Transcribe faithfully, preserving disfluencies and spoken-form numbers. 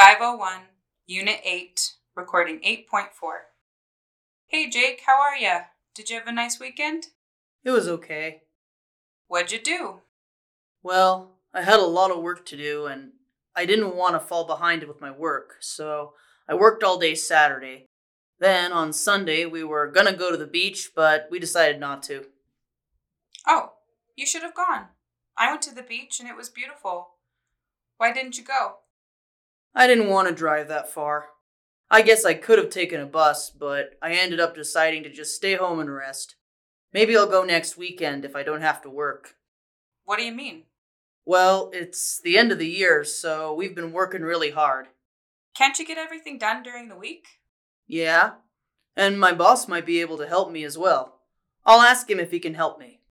five oh one, Unit eight, recording eight point four. Hey Jake, how are ya? Did you have a nice weekend? It was okay. What'd you do? Well, I had a lot of work to do, and I didn't want to fall behind with my work, so I worked all day Saturday. Then, on Sunday, we were gonna go to the beach, but we decided not to. Oh, you should have gone. I went to the beach and it was beautiful. Why didn't you go? I didn't want to drive that far. I guess I could have taken a bus, but I ended up deciding to just stay home and rest. Maybe I'll go next weekend if I don't have to work. What do you mean? Well, it's the end of the year, so we've been working really hard. Can't you get everything done during the week? Yeah? And my boss might be able to help me as well. I'll ask him if he can help me.